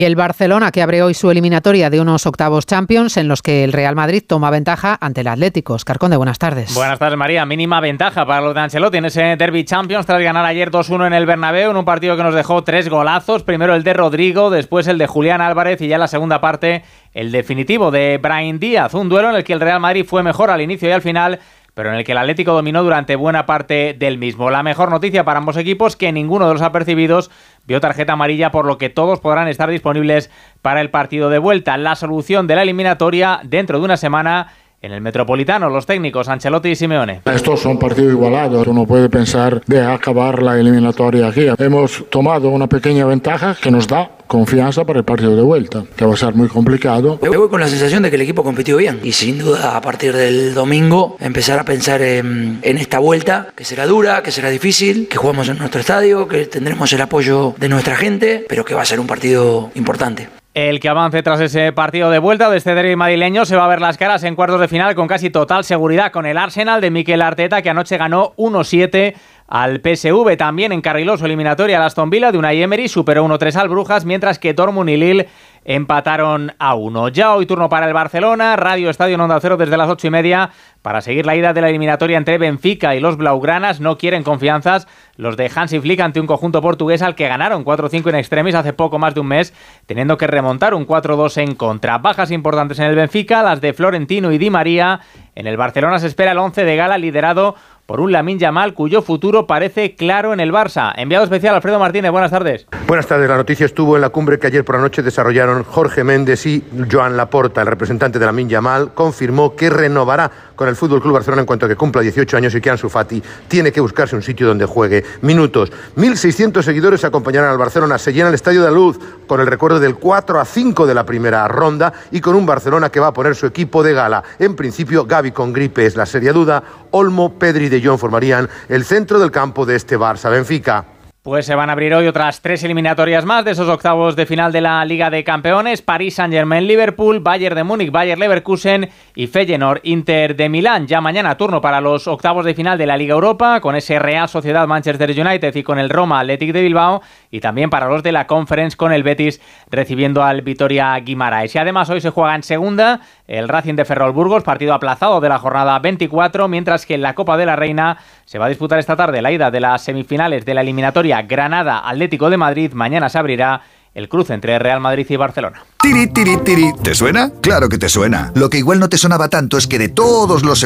Y el Barcelona, que abre hoy su eliminatoria de unos octavos Champions en los que el Real Madrid toma ventaja ante el Atlético. Oscar Conde, buenas tardes. Buenas tardes, María. Mínima ventaja para los de Ancelotti en ese Derby Champions tras ganar ayer 2-1 en el Bernabéu, en un partido que nos dejó 3 golazos. Primero el de Rodrigo, después el de Julián Álvarez y ya en la segunda parte el definitivo de Brahim Díaz. Un duelo en el que el Real Madrid fue mejor al inicio y al final, pero en el que el Atlético dominó durante buena parte del mismo. La mejor noticia para ambos equipos, que ninguno de los apercibidos vio tarjeta amarilla, por lo que todos podrán estar disponibles para el partido de vuelta. La solución de la eliminatoria dentro de una semana en el Metropolitano, los técnicos Ancelotti y Simeone. Estos son partidos igualados, uno puede pensar de acabar la eliminatoria aquí. Hemos tomado una pequeña ventaja que nos da confianza para el partido de vuelta, que va a ser muy complicado. Me voy con la sensación de que el equipo compitió bien y sin duda a partir del domingo empezar a pensar en esta vuelta, que será dura, que será difícil, que jugamos en nuestro estadio, que tendremos el apoyo de nuestra gente, pero que va a ser un partido importante. El que avance tras ese partido de vuelta de este derbi madrileño se va a ver las caras en cuartos de final con casi total seguridad con el Arsenal de Mikel Arteta, que anoche ganó 1-7 al PSV. También encarriló su eliminatoria al Aston Villa de Unai Emery, superó 1-3 al Brujas, mientras que Dortmund y Lille empataron a 1. Ya hoy turno para el Barcelona, Radio Estadio en Onda Cero desde las 8:30 para seguir la ida de la eliminatoria entre Benfica y los blaugranas. No quieren confianzas los de Hansi Flick ante un conjunto portugués al que ganaron 4-5 in extremis hace poco más de un mes, teniendo que remontar un 4-2 en contra. Bajas importantes en el Benfica, las de Florentino y Di María. En el Barcelona se espera el 11 de gala liderado por un Lamine Yamal cuyo futuro parece claro en el Barça. Enviado especial Alfredo Martínez, buenas tardes. Buenas tardes, la noticia estuvo en la cumbre que ayer por la noche desarrollaron Jorge Méndez y Joan Laporta. El representante de Lamine Yamal confirmó que renovará con el FC Barcelona en cuanto a que cumpla 18 años y que Ansu Fati tiene que buscarse un sitio donde juegue minutos. 1.600 seguidores acompañarán al Barcelona. Se llena el Estadio de la Luz con el recuerdo del 4-5 de la primera ronda y con un Barcelona que va a poner su equipo de gala. En principio, Gavi con gripe es la seria duda. Olmo, Pedri y De Jong formarían el centro del campo de este Barça-Benfica. Pues se van a abrir hoy otras 3 eliminatorias más de esos octavos de final de la Liga de Campeones. París Saint-Germain, Liverpool, Bayern de Múnich, Bayer Leverkusen y Feyenoord, Inter de Milán. Ya mañana turno para los octavos de final de la Liga Europa, con ese Real Sociedad Manchester United y con el Roma Athletic de Bilbao, y también para los de la Conference con el Betis recibiendo al Vitoria Guimaraes. Y además hoy se juega en segunda el Racing de Ferrol Burgos, partido aplazado de la jornada 24, mientras que en la Copa de la Reina se va a disputar esta tarde la ida de las semifinales de la eliminatoria Granada Atlético de Madrid. Mañana se abrirá el cruce entre Real Madrid y Barcelona. Tiri, tiri, tiri. ¿Te suena? Claro que te suena. Lo que igual no te sonaba tanto es que de todos los